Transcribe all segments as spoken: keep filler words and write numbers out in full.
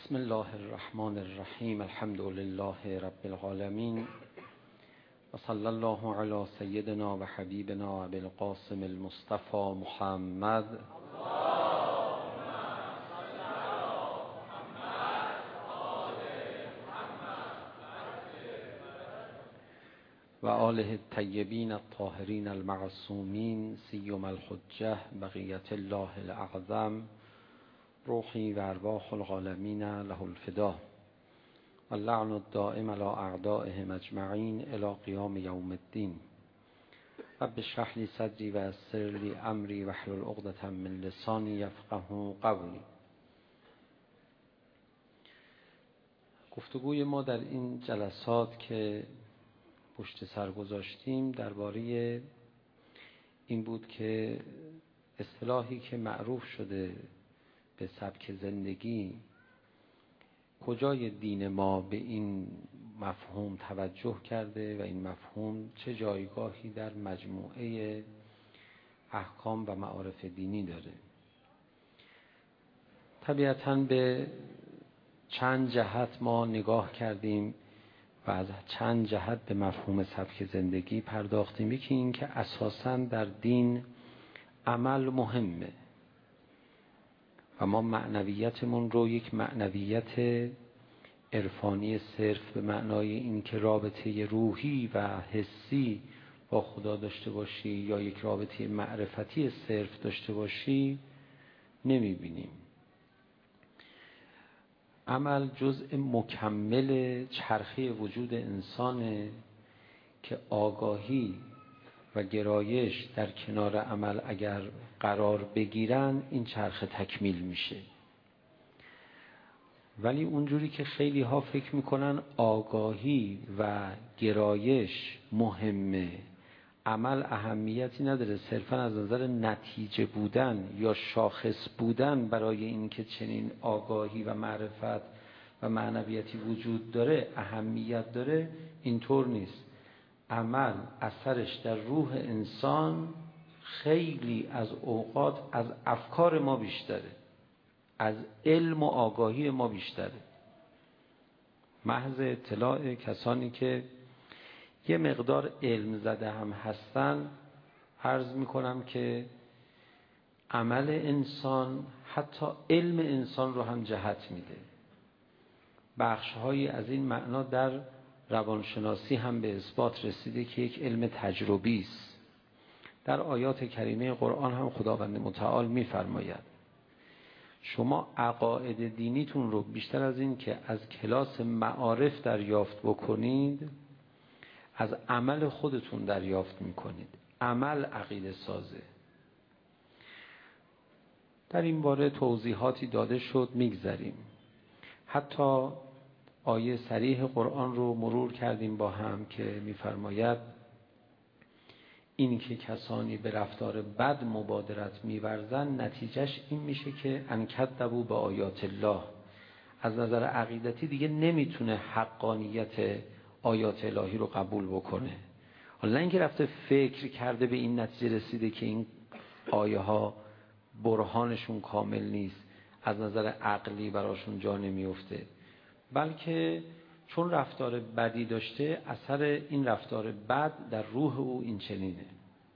بسم الله الرحمن الرحیم. الحمد لله رب العالمین و صلی الله علی سیدنا و حبیبنا ابی القاسم المصطفى محمد و آله الطیبین الطاهرین المعصومین سیما الحجة بقیة الله الاعظم روحی و ارواح العالمین له الفدا و اللعن الدائم علی اعدائهم اجمعین الی قیام یوم الدین. رب اشرح لی صدری و یسر لی امری واحلل عقدة من لسانی یفقهوا قولی. گفتگوی ما در این جلسات که پشت سر گذاشتیم درباره این بود که اصطلاحی که معروف شده به سبک زندگی، کجای دین ما به این مفهوم توجه کرده و این مفهوم چه جایگاهی در مجموعه احکام و معارف دینی داره. طبیعتاً به چند جهت ما نگاه کردیم و از چند جهت به مفهوم سبک زندگی پرداختیم. یکی این که اساساً در دین عمل مهمه و ما معنویتمون رو یک معنویت عرفانی صرف به معنای این که رابطه روحی و حسی با خدا داشته باشی یا یک رابطه معرفتی صرف داشته باشی نمیبینیم. عمل جزء مکمل چرخه وجود انسانه که آگاهی و گرایش در کنار عمل اگر قرار بگیرن این چرخه تکمیل میشه. ولی اونجوری که خیلی ها فکر میکنن آگاهی و گرایش مهمه، عمل اهمیتی نداره، صرفا از نظر نتیجه بودن یا شاخص بودن برای اینکه چنین آگاهی و معرفت و معنویتی وجود داره اهمیت داره، اینطور نیست. عمل اثرش در روح انسان خیلی از اوقات از افکار ما بیشتره، از علم و آگاهی ما بیشتره. محض اطلاع کسانی که یه مقدار علم زده هم هستن عرض میکنم که عمل انسان حتی علم انسان رو هم جهت میده. بخشهایی از این معنا در روانشناسی هم به اثبات رسیده که یک علم تجربی است. در آیات کریمه قرآن هم خداوند متعال میفرماید شما عقاید دینیتون رو بیشتر از این که از کلاس معارف دریافت بکنید از عمل خودتون دریافت میکنید. عمل عقیده سازه. در این باره توضیحاتی داده شد، میگذریم. حتی آیه صریح قرآن رو مرور کردیم با هم که میفرماید این که کسانی به رفتار بد مبادرت می‌ورزند نتیجهش این میشه که انکذبوا به آیات الله. از نظر عقیدتی دیگه نمیتونه حقانیت آیات الهی رو قبول بکنه. حالا اینکه رفته فکر کرده به این نتیجه رسیده که این آیه ها برهانشون کامل نیست، از نظر عقلی براشون جا نمیفته، بلکه چون رفتار بدی داشته اثر این رفتار بد در روح او این چنینه.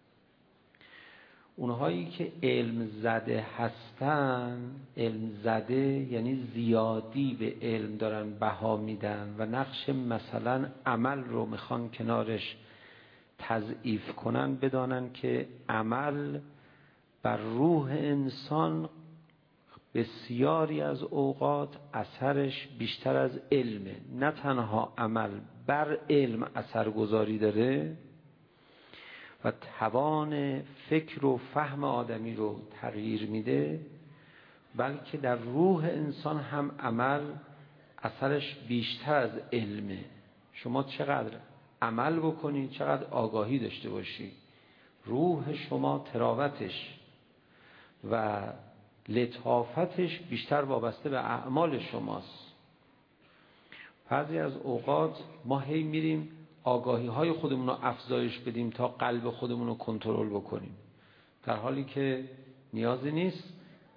اونهایی که علم زده هستن، علم زده یعنی زیادی به علم دارن بها میدن و نقش مثلا عمل رو میخوان کنارش تضعیف کنن، بدانن که عمل بر روح انسان بسیاری از اوقات اثرش بیشتر از علمه. نه تنها عمل بر علم اثرگذاری داره و توان فکر و فهم آدمی رو تغییر میده، بلکه در روح انسان هم عمل اثرش بیشتر از علمه. شما چقدر عمل بکنی، چقدر آگاهی داشته باشی، روح شما تراوتش و لطافتش بیشتر وابسته به اعمال شماست. بعضی از اوقات ما هی میریم آگاهی های خودمون رو افزایش بدیم تا قلب خودمون رو کنترل بکنیم، در حالی که نیازی نیست.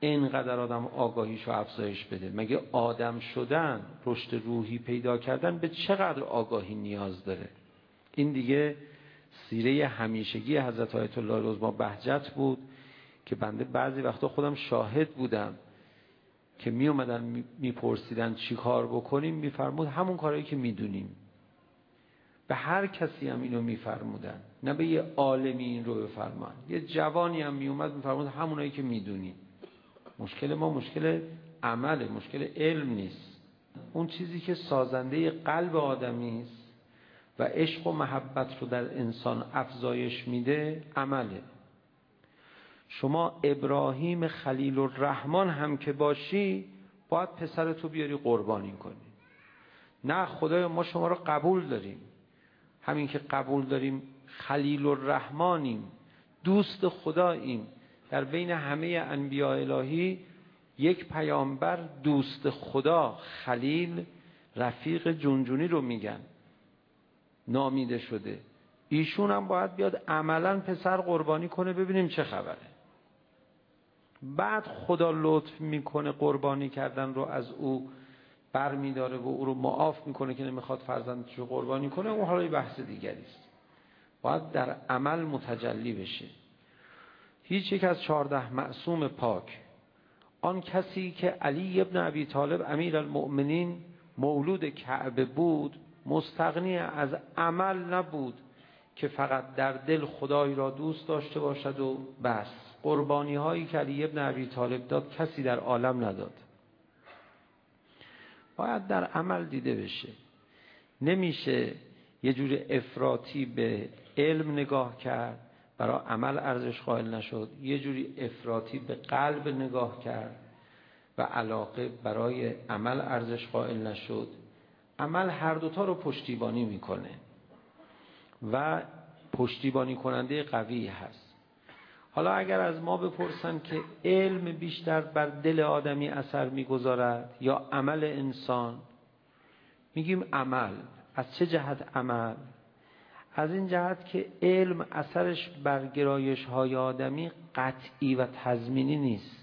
اینقدر آدم آگاهیشو افزایش بده؟ مگه آدم شدن، رشد روحی پیدا کردن به چقدر آگاهی نیاز داره؟ این دیگه سیره همیشگی حضرت آیت الله العظمی بهجت بود که بنده بعضی وقتا خودم شاهد بودم که می اومدن می پرسیدن چی کار بکنیم، می فرمود همون کارهایی که می دونیم. به هر کسی هم اینو می فرمودن، نه به یه عالمی این رو بفرمان. یه جوانی هم می اومد می فرمود همونایی که می دونیم. مشکل ما مشکل عمله، مشکل علم نیست. اون چیزی که سازنده قلب آدمی است و عشق و محبت رو در انسان افزایش میده عمله. شما ابراهیم خلیل الرحمن هم که باشی باید پسرتو بیاری قربانی کنی. نه خدای ما شما رو قبول داریم، همین که قبول داریم خلیل الرحمنیم، دوست خداییم. در بین همه انبیاء الهی یک پیامبر دوست خدا، خلیل، رفیق جونجونی رو میگن، نامیده شده. ایشون هم باید بیاد عملا پسر قربانی کنه ببینیم چه خبره. بعد خدا لطف میکنه قربانی کردن رو از او بر میداره و او رو معاف میکنه که نمیخواد فرزندش رو قربانی کنه، اون حالا بحث دیگری است. باید در عمل متجلی بشه. هیچ یک از چهارده معصوم پاک، آن کسی که علی ابن ابی طالب امیر المؤمنین مولود کعبه بود، مستغنی از عمل نبود که فقط در دل خدای را دوست داشته باشد و بس. قربانی هایی که علی ابن ابی طالب داد کسی در عالم نداد. باید در عمل دیده بشه. نمیشه یه جور افراطی به علم نگاه کرد برای عمل ارزش قائل نشد، یه جوری افراطی به قلب نگاه کرد و علاقه برای عمل ارزش قائل نشد. عمل هر دوتا رو پشتیبانی میکنه و پشتیبانی کننده قوی هست. حالا اگر از ما بپرسن که علم بیشتر بر دل آدمی اثر میگذارد یا عمل انسان، میگیم عمل. از چه جهت عمل؟ از این جهت که علم اثرش بر گرایش های آدمی قطعی و تضمینی نیست.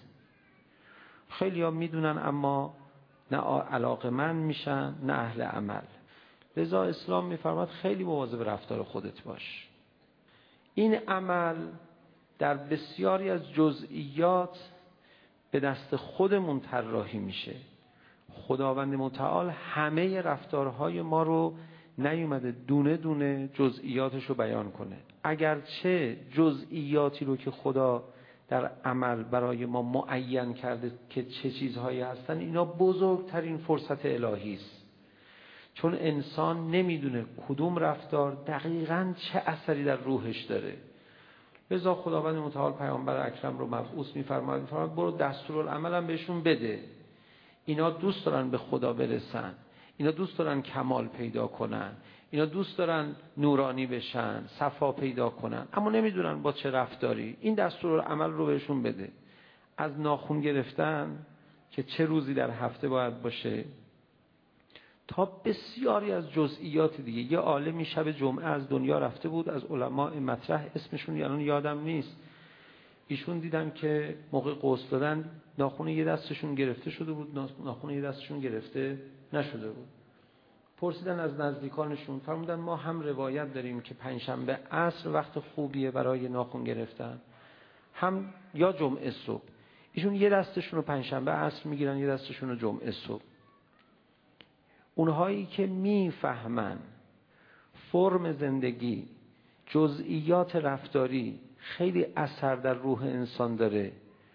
خیلی ها میدونن اما نه علاقه‌مند میشن نه اهل عمل. لذا اسلام میفرماد خیلی مواظب رفتار خودت باش. این عمل در بسیاری از جزئیات به دست خودمون طراحی میشه. خداوند متعال همه رفتارهای ما رو نیومده دونه دونه جزئیاتش رو بیان کنه. اگرچه جزئیاتی رو که خدا در عمل برای ما معین کرده که چه چیزهایی هستن، اینا بزرگترین فرصت الهی است. چون انسان نمیدونه کدوم رفتار دقیقاً چه اثری در روحش داره. لذا خداوند متعال پیامبر اکرم رو مبعوث می‌فرماید، می‌فرماید برو دستورالعمل هم بهشون بده. اینا دوست دارن به خدا برسن، اینا دوست دارن کمال پیدا کنن، اینا دوست دارن نورانی بشن، صفا پیدا کنن، اما نمیدونن با چه رفتاری. این دستورالعمل رو بهشون بده. از ناخن گرفتن که چه روزی در هفته باید باشه تا بسیاری از جزئیات دیگه. یه عالمی شب جمعه از دنیا رفته بود، از علماء مطرح، اسمشون الان یادم نیست. ایشون دیدن که موقع غسل دادن ناخن یه دستشون گرفته شده بود، ناخن یه دستشون گرفته نشده بود. پرسیدن از نزدیکانشون، فرمودن ما هم روایت داریم که پنجشنبه عصر وقت خوبیه برای ناخن گرفتن، هم یا جمعه صبح. ایشون یه دستشون رو پنجشنبه عصر میگیرن، یه دستشون رو جمعه صبح. اونهایی که میفهمن فرم زندگی، جزئیات رفتاری خیلی اثر در روح انسان داره،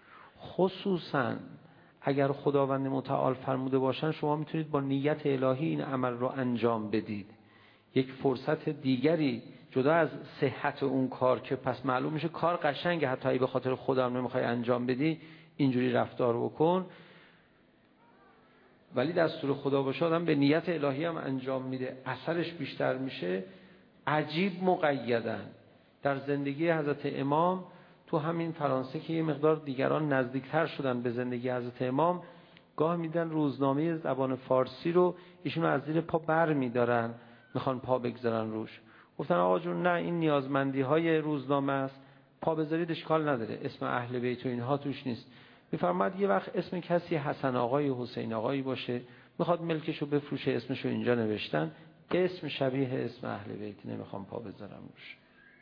خصوصاً اگر خداوند متعال فرموده باشن شما میتونید با نیت الهی این عمل رو انجام بدید. یک فرصت دیگری جدا از صحت اون کار که پس معلوم میشه کار قشنگه، حتی اگه به خاطر خدا هم نمیخوای انجام بدی اینجوری رفتار بکن، ولی دستور خدا باشه آدم به نیت الهی هم انجام میده، اثرش بیشتر میشه. عجیب مقیدن. در زندگی حضرت امام تو همین فرانسه که یه مقدار دیگران نزدیکتر شدن به زندگی حضرت امام، گاه میدن روزنامه زبان فارسی رو ایشون از زیر پا بر میدارن، میخوان پا بگذارن روش. گفتن آقا جون نه، این نیازمندی های روزنامه است، پا بذارید اشکال نداره، اسم اهل بیت و اینها توش نیست. میفرماد یه وقت اسم کسی حسن آقای حسین آقایی باشه، میخواد ملکشو بفروشه، اسمشو اینجا نوشتن، اسم شبیه اسم اهل بیت، نمیخوام پا بذارم روش.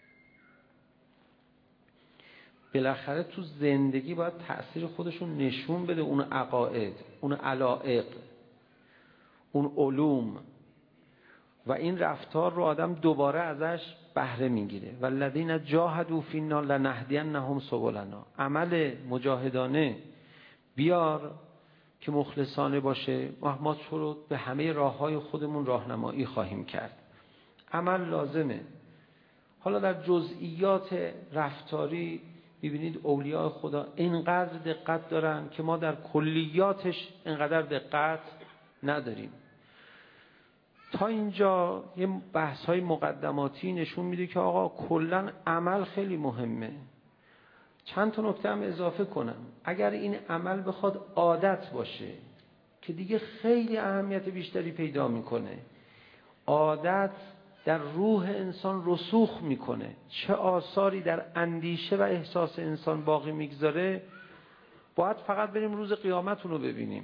بالاخره تو زندگی باید تأثیر خودشون نشون بده، اون عقاید، اون علایق، اون علوم و این رفتار رو آدم دوباره ازش بهره میگیره. والذین جاهدوا فینا لنهدینهم سبلنا. عمل مجاهدانه بیار که مخلصانه باشه، ما تو رو به همه راههای خودمون راهنمایی خواهیم کرد. عمل لازمه. حالا در جزئیات رفتاری ببینید اولیاء خدا اینقدر دقت دارن که ما در کلیاتش اینقدر دقت نداریم. تا اینجا یه بحث های مقدماتی نشون میده که آقا کلن عمل خیلی مهمه. چند تا نکته هم اضافه کنم. اگر این عمل بخواد عادت باشه که دیگه خیلی اهمیت بیشتری پیدا میکنه. عادت در روح انسان رسوخ میکنه. چه آثاری در اندیشه و احساس انسان باقی میگذاره، باید فقط بریم روز قیامت اونو ببینیم.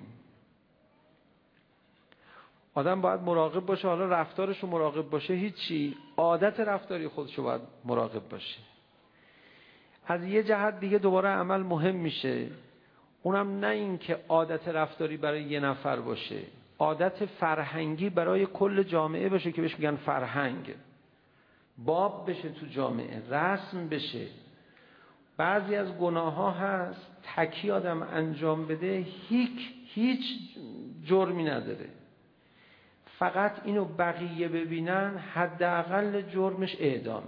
آدم باید مراقب باشه، حالا رفتارشو مراقب باشه هیچی، عادت رفتاری خودشو باید مراقب باشه. از یه جهت دیگه دوباره عمل مهم میشه، اونم نه این که عادت رفتاری برای یه نفر باشه، عادت فرهنگی برای کل جامعه باشه که بهش میگن فرهنگ، باب بشه تو جامعه، رسم بشه. بعضی از گناه ها هست تکی آدم انجام بده هیچ هیچ جرمی نداره، فقط اینو بقیه ببینن حداقل جرمش اعدامه.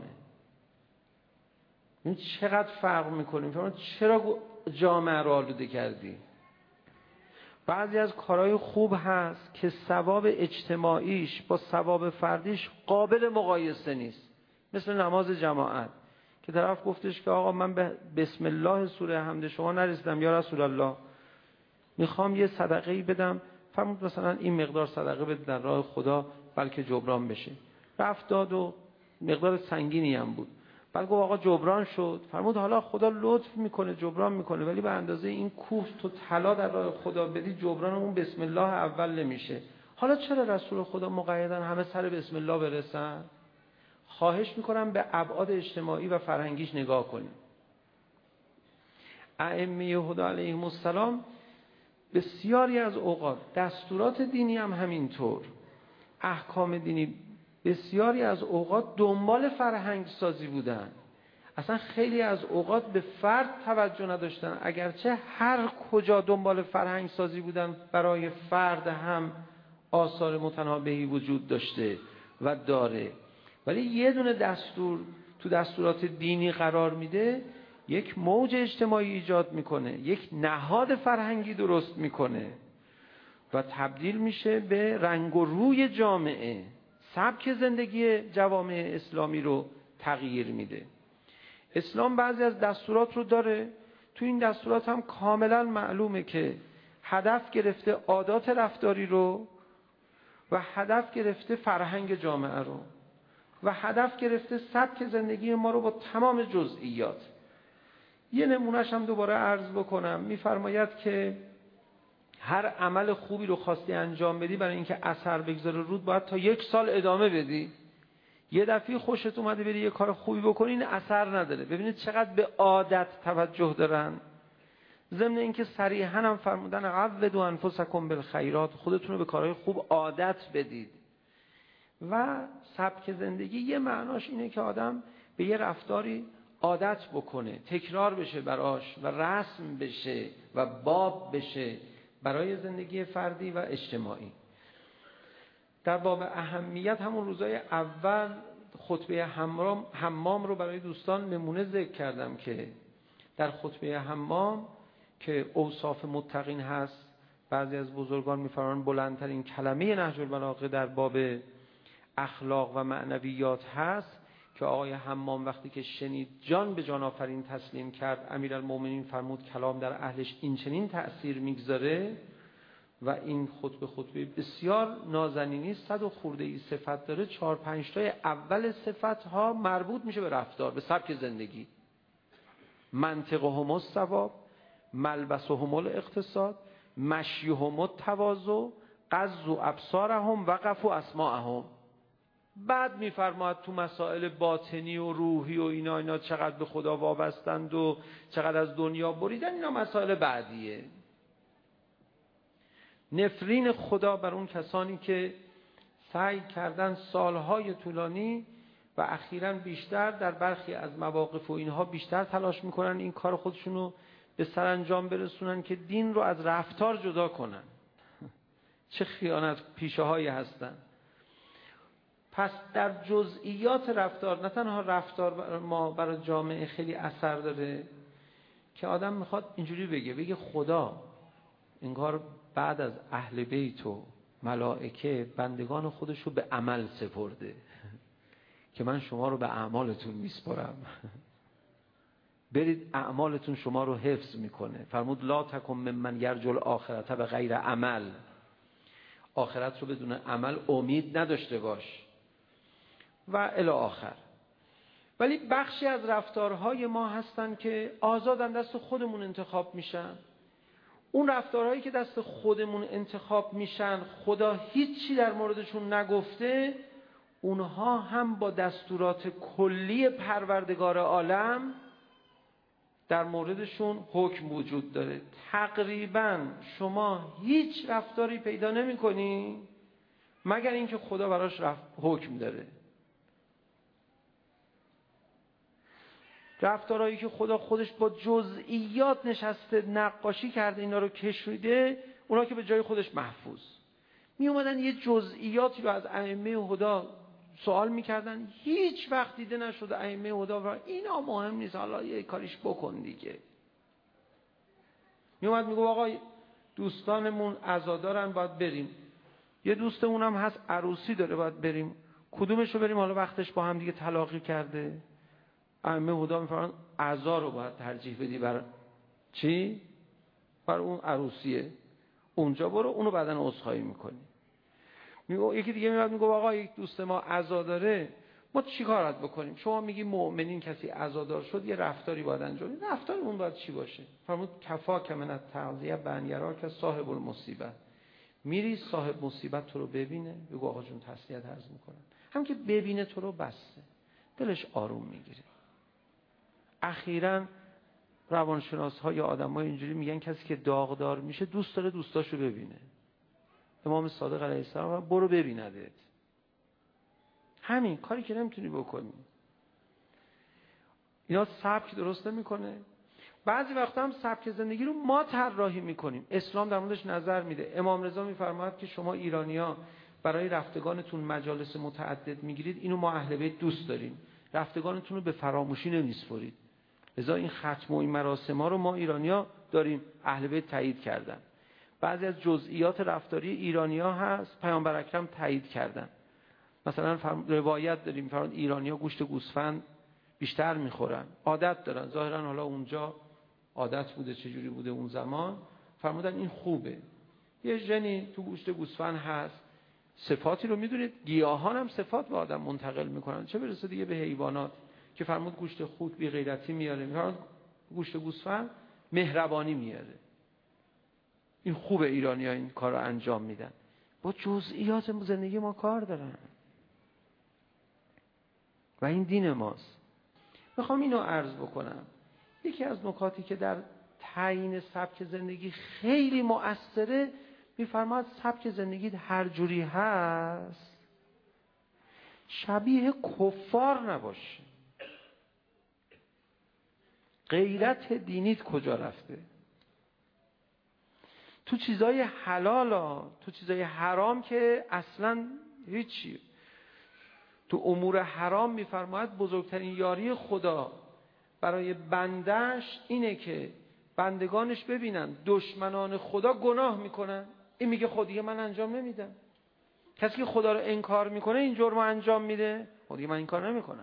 این چقدر فرق میکنه؟ چرا جامعه رو آلوده کردی؟ بعضی از کارهای خوب هست که ثواب اجتماعیش با ثواب فردیش قابل مقایسه نیست، مثل نماز جماعت که طرف گفتش که آقا من به بسم الله سوره حمد شما نرسیدم یا رسول الله، میخوام یه صدقه‌ای بدم، فرمود مثلا این مقدار صدقه بده در راه خدا بلکه جبران بشه. رفت داد و مقدار سنگینی هم بود، بعد گفت آقا جبران شد. فرمود حالا خدا لطف میکنه جبران میکنه، ولی به اندازه این کوه تو طلا در راه خدا بدی جبران اون بسم الله اول نمیشه. حالا چرا رسول خدا مقیدن همه سر بسم الله برسن؟ خواهش میکنم به ابعاد اجتماعی و فرهنگیش نگاه کنیم. ائمه هدی علیهم السلام بسیاری از اوقات، دستورات دینی هم همینطور، احکام دینی بسیاری از اوقات دنبال فرهنگ سازی بودن. اصلا خیلی از اوقات به فرد توجه نداشتن، اگرچه هر کجا دنبال فرهنگ سازی بودن برای فرد هم آثار متنابهی وجود داشته و داره، ولی یه دونه دستور تو دستورات دینی قرار میده، یک موج اجتماعی ایجاد میکنه، یک نهاد فرهنگی درست میکنه و تبدیل میشه به رنگ و روی جامعه، سبک زندگی جوامع اسلامی رو تغییر میده. اسلام بعضی از دستورات رو داره، تو این دستورات هم کاملا معلومه که هدف گرفته عادات رفتاری رو و هدف گرفته فرهنگ جامعه رو و هدف گرفته سبک زندگی ما رو با تمام جزئیات. یه نمونهش هم دوباره عرض بکنم. میفرماید که هر عمل خوبی رو خواستی انجام بدی، برای اینکه اثر بگذاره رود باید تا یک سال ادامه بدی. یه دفعه خوشت اومده بری یه کار خوبی بکنی، این اثر نداره. ببینید چقدر به عادت توجه دارن. ضمن اینکه صریحاً هم فرمودن عودوا انفسکم بالخیرات، خودتون رو به کارهای خوب عادت بدید. و سبک زندگی یه معناش اینه که آدم به یه رفتاری عادت بکنه، تکرار بشه براش و رسم بشه و باب بشه برای زندگی فردی و اجتماعی. در باب اهمیت همون روزای اول خطبه حمام, حمام رو برای دوستان نمونه ذکر کردم که در خطبه حمام که اوصاف متقین هست، بعضی از بزرگان میفرمایند بلندترین کلمه نهج البلاغه در باب اخلاق و معنویات هست که آقای حمام وقتی که شنید جان به جان آفرین تسلیم کرد، امیرالمومنین فرمود کلام در اهلش این چنین تأثیر میگذاره و این خطبه خطبه بسیار نازنینی، صد و خورده ای صفت داره، چهار پنج تای اول صفت ها مربوط میشه به رفتار، به سبک زندگی. منطق هم الصواب، ملبسهم الاقتصاد، مشیهم التواضع، غضوا ابصارهم وقفوا اسماعهم. بعد میفرماید تو مسائل باطنی و روحی و اینا اینا چقدر به خدا وابستند و چقدر از دنیا بریدن، اینا مسائل بعدیه. نفرین خدا بر اون کسانی که سعی کردن سالهای طولانی و اخیراً بیشتر در برخی از مواقف و اینها بیشتر تلاش میکنن این کار خودشونو به سرانجام برسونن که دین رو از رفتار جدا کنن. چه خیانت پیشه هایی هستن. پس در جزئیات رفتار، نه تنها رفتار ما برای جامعه خیلی اثر داره که آدم میخواد اینجوری بگه بگه خدا انگار بعد از اهل بیت و ملائکه بندگان خودش رو به عمل سپرده که من شما رو به اعمالتون میسپارم، برید اعمالتون شما رو حفظ میکنه. فرمود لا تکن ممن یرجو الاخرة بغیر عمل، آخرت رو بدون عمل امید نداشته باش و الی آخر. ولی بخشی از رفتارهای ما هستن که آزادن دست خودمون انتخاب میشن. اون رفتارهایی که دست خودمون انتخاب میشن خدا هیچی در موردشون نگفته، اونها هم با دستورات کلی پروردگار عالم در موردشون حکم وجود داره. تقریبا شما هیچ رفتاری پیدا نمی کنی مگر اینکه خدا براش حکم داره. رفتارهایی که خدا خودش با جزئیات نشسته نقاشی کرده اینا رو کشیده، اونا که به جای خودش محفوظ. می اومدن یه جزئیاتی رو از ائمه هدا سوال میکردن، هیچ وقت دیده نشده ائمه هدا را اینا مهم نیست، حالا یه کاریش بکن دیگه. می اومد میگه آقا دوستانمون عزادارن باید بریم، یه دوستمون هم هست عروسی داره باید بریم، کدومش رو بریم؟ حالا وقتش با هم دیگه تلاقی کرده. ائمه هدا میفرمایند عزا رو باید ترجیح بدی بر چی؟ بر اون عروسیه، اونجا برو اونو بعدن عذرخواهی میکنی. میگه یکی دیگه میاد میگه آقا یک دوست ما عزا داره، ما چیکار باید بکنیم؟ شما میگی مؤمنین کسی عزادار شد یه رفتاری باید انجام بدیم، رفتار اون باید چی باشه؟ فرمود کفا کمن التعزیه بن یرا که صاحب المصیبت. میری صاحب مصیبت تو رو ببینه، بگو آقا جون تسلیت عرض میکنم، هم که ببینه تو رو بسته، دلش آروم میگیره. اخیراً روانشناس ها یا آدم های اینجوری میگن کسی که داغدار میشه دوست داره دوستاشو ببینه. امام صادق علیه السلام برو ببیندت، همین کاری که نمیتونی بکنی. اینا سبک درست نمیکنه. بعضی وقتا هم سبک زندگی رو ما طراحی میکنیم. اسلام در موردش نظر میده. امام رضا میفرماید که شما ایرانی‌ها برای رفتگانتون مجالس متعدد میگیرید، اینو ما اهل بیت دوست داریم، رفتگانتون رو به فراموشی نمیسپارید. لذا این ختم و این مراسم ها رو ما ایرانی‌ها داریم، اهل بیت تایید کردن. بعضی از جزئیات رفتاری ایرانی‌ها هست پیامبر اکرم تایید کردن. مثلا روایت داریم فرض ایرانی‌ها گوشت گوسفند بیشتر میخورن، عادت دارن، ظاهرا حالا اونجا عادت بوده چجوری بوده اون زمان، فرمودن این خوبه. یه ژنی تو گوشت گوسفند هست، صفاتی رو میدونید گیاهان هم صفات به آدم منتقل میکنن، چه برسه دیگه به حیوانات که فرمود گوشت خوک بی غیرتی میاره، فرمود گوشت گوسفند مهربانی میاره. این خوبه، ایرانی‌ها این کار رو انجام میدن. با جزئیات زندگی ما کار دارن و این دین ماست. میخوام اینو عرض بکنم، یکی از نکاتی که در تعیین سبک زندگی خیلی مؤثره، میفرماد سبک زندگی هر جوری هست شبیه کفار نباشه. غیرت دینیت کجا رفته؟ تو چیزای حلالا، تو چیزای حرام که اصلا هیچی. تو امور حرام میفرماید بزرگترین یاری خدا برای بندش اینه که بندگانش ببینن دشمنان خدا گناه میکنن، این میگه خودیه من انجام نمیدم. کسی که خدا رو انکار میکنه این جرم انجام میده، خودیه من این کار نمیکنم.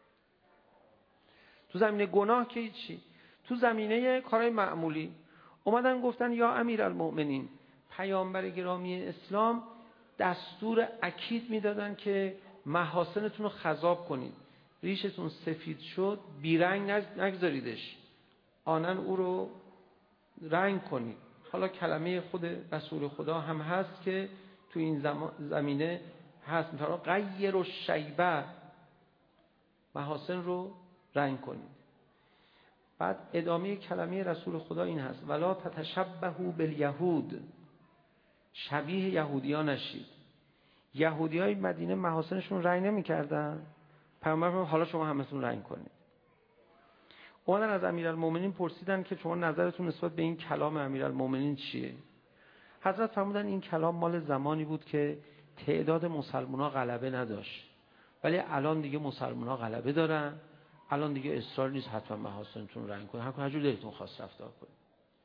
تو زمینه گناه که چی؟ تو زمینه کارهای معمولی اومدن گفتن یا امیرالمؤمنین، پیامبر گرامی اسلام دستور اکید میدادن که محاسنتون رو خضاب کنید، ریشتون سفید شد بیرنگ نگذاریدش، آنن او رو رنگ کنید. حالا کلمه خود رسول خدا هم هست که تو این زمینه هست، مثلا غیر الشیبه، محاسن رو رنگ کنید. بعد ادامه کلمه رسول خدا این هست ولا تتشبهوا بالیهود، شبیه یهودیان نشید. یهودیای مدینه محاسنشون رنگ نمی‌کردن، پیامبر فرمود حالا شما همتون رنگ کنید. اومدن از امیرالمومنین پرسیدن که شما نظرتون نسبت به این کلام امیرالمومنین چیه؟ حضرت فرمودن این کلام مال زمانی بود که تعداد مسلمان‌ها غلبه نداشت، ولی الان دیگه مسلمان‌ها غلبه دارن، الان دیگه اصرار نیست حتما محاسنتون رنگ کنید، هر جور دلتون خواست رفتار کنید.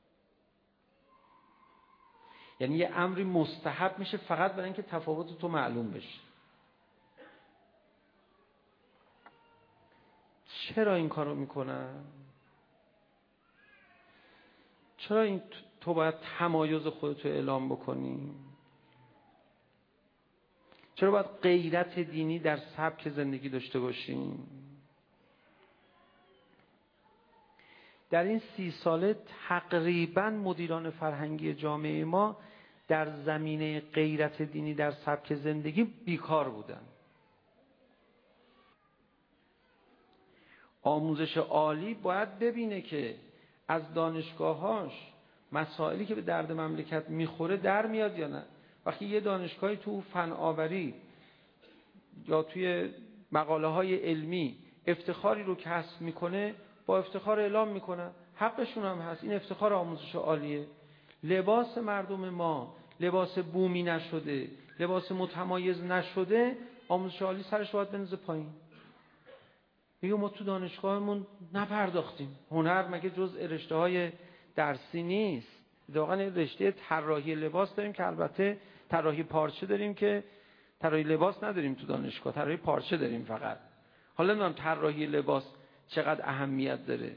یعنی یه امری مستحب میشه فقط برای اینکه تفاوت تو معلوم بشه. چرا این کارو میکنن؟ چرا این تو باید تمایز خودتو اعلام بکنی؟ چرا باید غیرت دینی در سبک زندگی داشته باشیم؟ در این سی ساله تقریباً مدیران فرهنگی جامعه ما در زمینه غیرت دینی در سبک زندگی بیکار بودن. آموزش عالی باید ببینه که از دانشگاهاش مسائلی که به درد مملکت میخوره در میاد یا نه. وقتی یه دانشگاهی تو فناوری یا توی مقاله های علمی افتخاری رو کسب میکنه، با افتخار اعلام میکنن، حقشون هم هست، این افتخار آموزش عالیه. لباس مردم ما لباس بومی نشده، لباس متمایز نشده، آموزش عالی سرش باید بنزه پایین. میگه ما تو دانشگاهمون نپرداختیم. هنر مگه جزء رشته‌های درسی نیست؟ واقعا رشته طراحی لباس داریم که البته طراحی پارچه داریم که طراحی لباس نداریم تو دانشگاه، طراحی پارچه داریم فقط. حالا نمیدونم طراحی لباس چقدر اهمیت داره.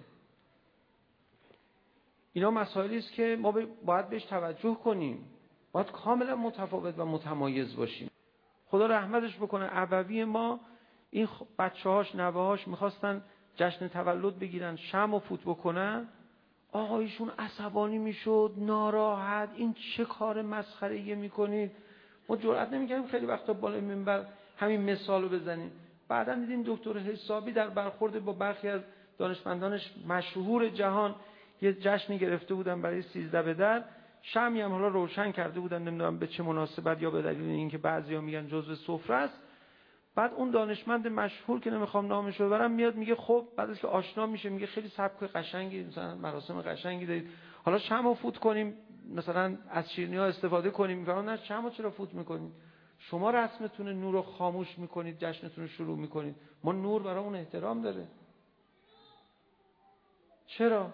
اینا مسائلی است که ما باید بهش توجه کنیم. باید کاملا متفاوت و متمایز باشیم. خدا رحمتش بکنه ابوی ما، این بچه‌هاش نوه‌هاش می‌خواستن جشن تولد بگیرن، شمع و فوت بکنن، آقایشون عصبانی میشد، ناراحت، این چه کار مسخره‌ای میکنید؟ ما جرئت نمی‌کردیم خیلی وقتا بالای منبر همین مثالو بزنیم. بعداً دیدیم دکتر حسابی در برخورد با برخی از دانشمندانش مشهور جهان یه جشنی گرفته بودن برای سیزده به در، شمعی هم حالا روشن کرده بودن، نمیدونم به چه مناسبت یا به دلیل اینکه بعضیا میگن جزء سفره است. بعد اون دانشمند مشهور که نمیخوام نامش رو ببرم میاد میگه خب بعد از که آشنا میشه میگه خیلی سبک قشنگی، مثلا مراسم قشنگی دارید، حالا شمعو فوت کنیم، مثلا از شیرینی‌ها استفاده کنیم. میگن نه شمعو چرا فوت میکنید؟ شما رسمتون نور رو خاموش میکنید، جشنتون رو شروع میکنید. ما نور برای اون احترام داره. چرا؟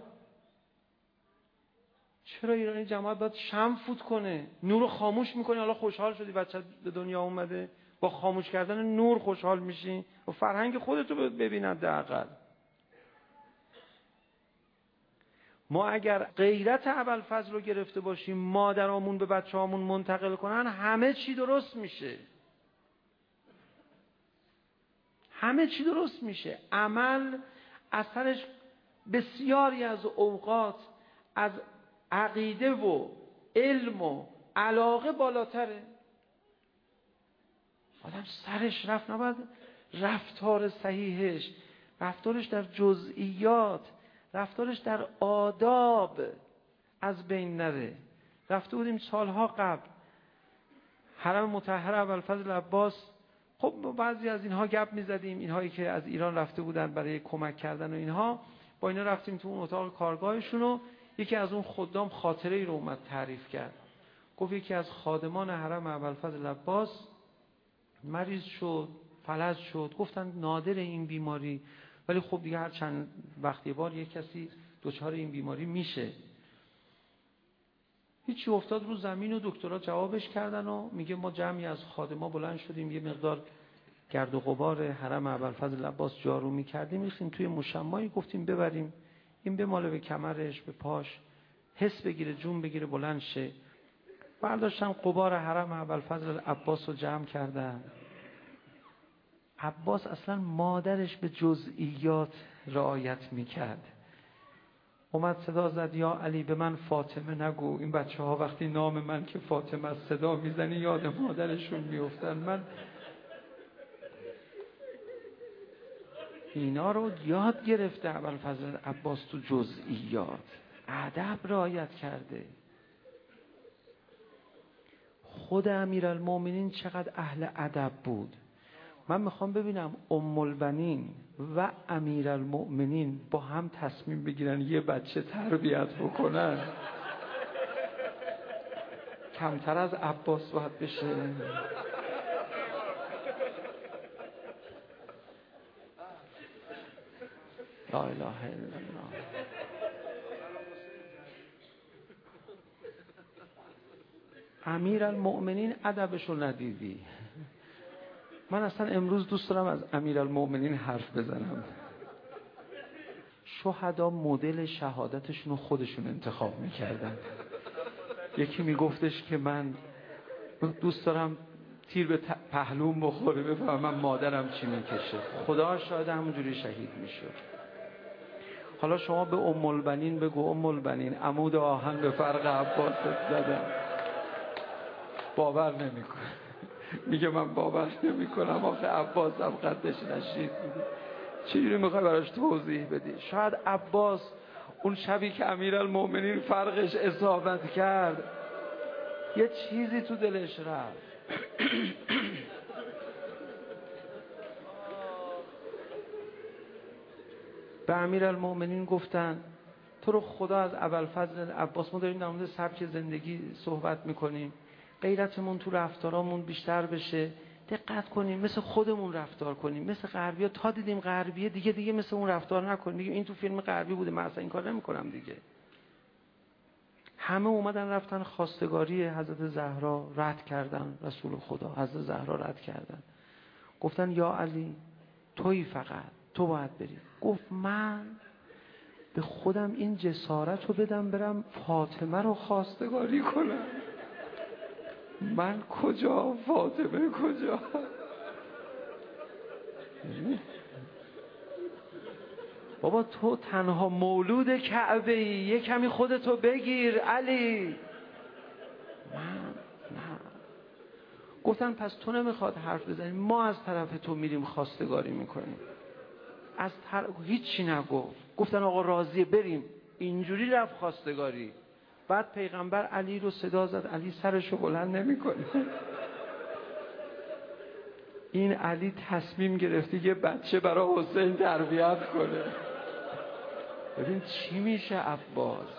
چرا ایرانی جماعت باید شمع فوت کنه؟ نور رو خاموش میکنی، حالا خوشحال شدی بچه به دنیا اومده، با خاموش کردن نور خوشحال میشی؟ و فرهنگ خودتو ببینند حداقل. ما اگر غیرت ابوالفضل رو گرفته باشیم، مادرامون به بچه‌هامون منتقل کنن، همه چی درست میشه. همه چی درست میشه. عمل اثرش بسیاری از اوقات از عقیده و علم و علاقه بالاتره. آدم سرش رفت، نباید رفتار صحیحش، رفتارش در جزئیات، رفتارش در آداب از بین نره. رفته بودیم سالها قبل حرم مطهر ابوالفضل عباس، خب بعضی از اینها گپ میزدیم، اینهایی که از ایران رفته بودن برای کمک کردن و اینها، با اینا رفتیم تو اون اتاق کارگاهشون و یکی از اون خدام خاطره ای رو اومد تعریف کرد. گفت یکی از خادمان حرم ابوالفضل عباس مریض شد، فلج شد. گفتن نادر این بیماری، ولی خب دیگه هر چند وقتی بار یک کسی دچار این بیماری میشه. هیچی، افتاد رو زمین و دکترها جوابش کردن و میگه ما جمعی از خادما بلند شدیم، یه مقدار گرد و غبار حرم ابوالفضل عباس جارو میکردیم، ریختیم توی مشمایی، گفتیم ببریم این بماله به کمرش، به پاش، حس بگیره، جون بگیره، بلند شه. برداشتن غبار حرم ابوالفضل عباس رو جمع کردن. عباس اصلا مادرش به جزئیات رعایت میکرد. اومد صدا زد یا علی به من فاطمه نگو. این بچه ها وقتی نام من که فاطمه صدا میزنی یاد مادرشون میافتن. من اینا رو یاد گرفته ابوالفضل عباس تو جزئیات، ادب رعایت کرده. خود امیرالمومنین چقدر اهل ادب بود. من میخوام ببینم ام البنین و امیرالمومنین با هم تصمیم بگیرن یه بچه تربیت بکنن، کمتر از عباس باید بشه. لا اله الا الله. امیرالمومنین ادبشو ندیدی. من اصلا امروز دوست دارم از امیرالمومنین حرف بزنم. شهدا مدل شهادتشون رو خودشون انتخاب میکردن. یکی میگفتش که من دوست دارم تیر به پهلوم بخوره بفهمم مادرم چی میکشه. خدا شاید همونجوری شهید میشد. حالا شما به ام البنین بگو ام البنین عمود آهن به فرق عباس زدم، باور نمیکنه. میگه من باور نمیکنم آخه عباس هم قدش نشید بوده. چجوری میخوای براش توضیح بدی؟ شاید عباس اون شبی که امیرالمومنین فرقش اصابت کرد یه چیزی تو دلش رفت. به امیرالمومنین گفتن تو رو خدا از ابوالفضل عباس، ما داریم در مورد سبک زندگی صحبت میکنیم، غیرتمون تو رفتارامون بیشتر بشه، دقت کنیم مثل خودمون رفتار کنیم، مثل غربی‌ها. تا دیدیم غربیه دیگه دیگه مثل اون رفتار نکنیم. میگیم این تو فیلم غربی بوده، من اصلا این کار نمی‌کنم دیگه. همه اومدن رفتن خواستگاری حضرت زهرا رد کردن، رسول خدا حضرت زهرا رد کردن. گفتن یا علی تویی، فقط تو باید بری. گفت من به خودم این جسارت رو بدم برم فاطمه رو خواستگاری کنم. من کجا، فاطمه کجا؟ بابا تو تنها مولود کعبه ای، یه کمی خودتو بگیر علی. من نه. گفتن پس تو نمیخواد حرف بزنی، ما از طرف تو میریم خواستگاری میکنیم. از طرف هیچی نگفت. گفتن آقا راضیه بریم. اینجوری رفت خواستگاری. بعد پیغمبر علی رو صدا زد، علی سرشو بلند نمیکنه. این علی تصمیم گرفته یه بچه برای حسین تربیت کنه. ببین چی میشه عباس.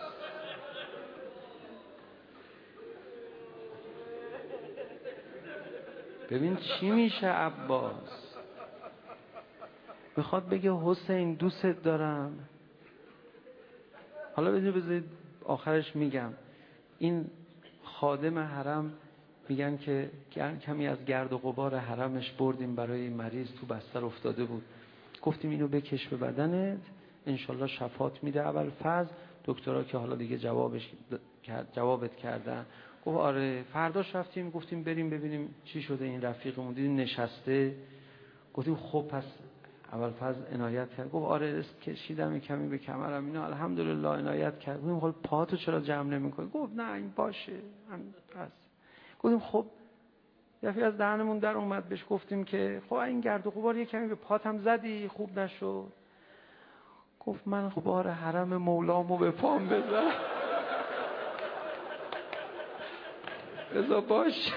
ببین چی میشه عباس. میخواد بگه حسین دوست دارم. حالا بذارید بذارید آخرش میگم. این خادم حرم میگن که کمی از گرد و غبار حرمش بردیم برای مریض تو بستر افتاده بود. گفتیم اینو بکش به بدنت انشالله شفات میده ابوالفضل. دکترها که حالا دیگه جوابش جوابت کردن. گفت آره. فرداش رفتیم گفتیم بریم ببینیم چی شده این رفیقمون. دیدیم نشسته. گفتیم خب پس ابوالفضل عنایت کرد. گفت آره کشیدم کمی به کمرم اینا الحمدلله عنایت کرد. گفتیم خب پاهاتو چرا جمع نمی‌کنی؟ گفت نه این باشه همین پس. گفتیم خب یفی از دهنمون در اومد. بهش گفتیم که خب این گرد و غبار یه کمی به پاتم زدی خوب نشد. گفت من غبار حرم مولامو به پام بزن. بذار باش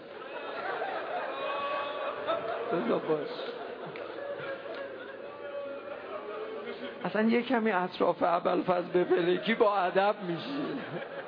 بذار باش. اصلا یه کمی اطراف ابوالفضل بپلکی با ادب میشی.